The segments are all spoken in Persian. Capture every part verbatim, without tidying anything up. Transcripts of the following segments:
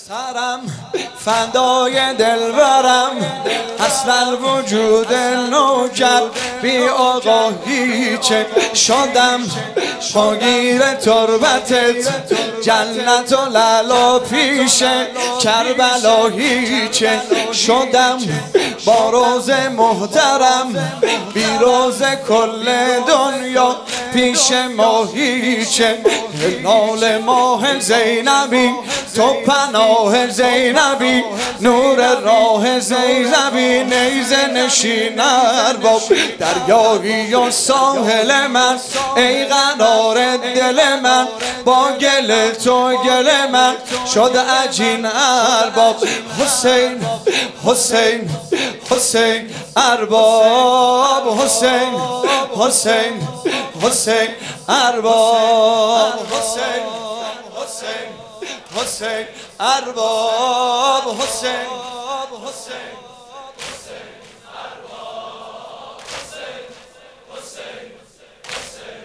سرم فدای دلبرم، اصلا وجود نوکر بی آقا هیچه. شدم شاگیر تربتت، جنت و للا پیشه کربلا هیچه. شدم با روز محترم، بی روز کل دنیا پیش ما هیچه. هلال ماه زینبی تو پناه زینبی، نور راه زینبی نیزه نشین ارباب. دریایی و ساحل من ای قرار دل من، با گل تو گل من شد عجین ارباب. حسین حسین حسین ارباب، حسین حسین حسین ارباب، حسین حسین حسین ارباب، حسین حسین حسین ارباب، حسین حسین حسین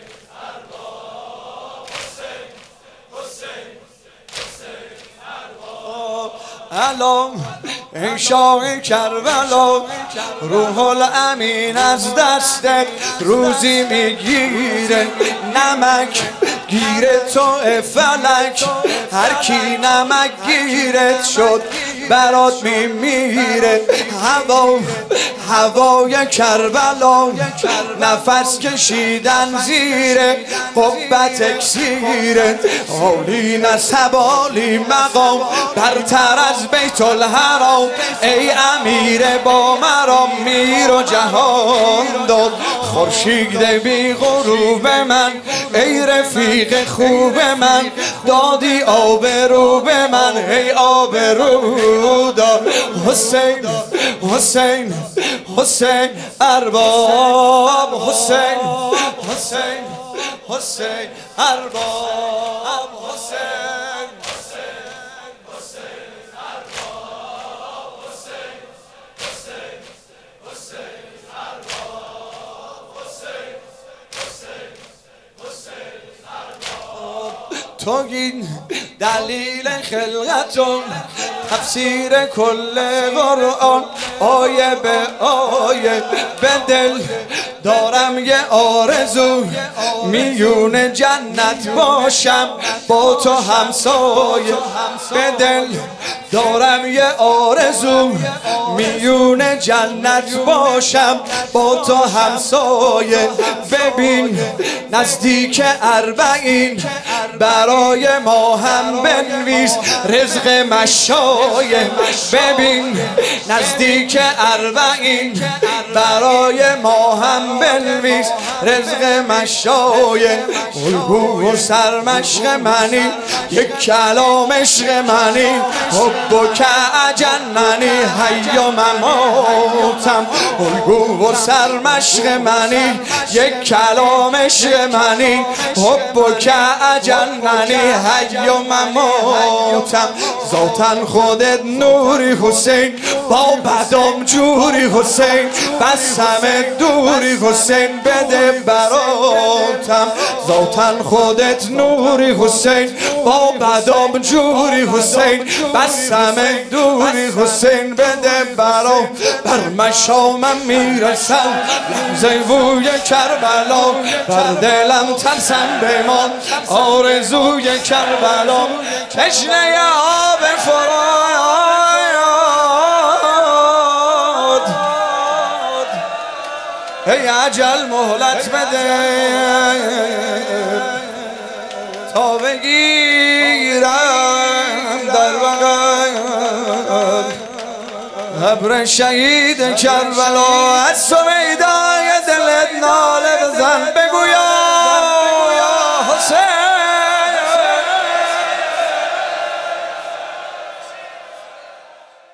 ارباب، حسین حسین حسین ارباب. الان ای شاه کربلا، روح الامین از دستت روزی میگیره. نمک گیره تو فلک، هر کی نمک گیرت شد برات میمیره. هوا هوای کربلا، نفس کشیدن زیره قبت اکسیره. عالی نسب عالی مقام، برتر از بیت الحرام. ای امیر با مرام، میر و جهان داد. خورشید بی غروب من ای رفیق خوب من، دادی آبرو به من ای آبرو دار. حسین حسین حسین ارباب، حسین حسین حسین ارباب، حسین حسین حسین ارباب، حسین حسین حسین ارباب، حسین حسین حسین ارباب. تو این دلیل خلقتم، تفسیر کل قرآن آیه به آیه. به دل دارم یه آرزو، میون جنت باشم با تو همسایه. به دل دارم یه آرزو، میون جنت باشم با تو همسایه. ببین نزدیک اربعین برای ما هم بنویس رزق مشایه. ببین نزدیک اربعین برای ما هم بنویس رزق مشایه. الگو و سرمشق منی، یک کلام عشق منی. حب که اجننی حی و مماتم. الگو و سرمشق منی، یک کلام عشق منی. حب که اجننی حی و مماتم. ذاتن خودت نوری حسین، با بدام جوری حسین. بس همه دوری حسین، بده براتم. ذاتن خودت نوری حسین، با بدام جوری حسین. بس همه دوری حسین، بده برام. بر مشامم میرسم لحظه ووی کربلا، بر دلم ترسم بمان آرزوی کربلا. تشنه آب فرات ای اجل مهلت بده، تا بگیرم در بغل قبر شهید کربلا. از سویدای دلت ناله بزن، بگو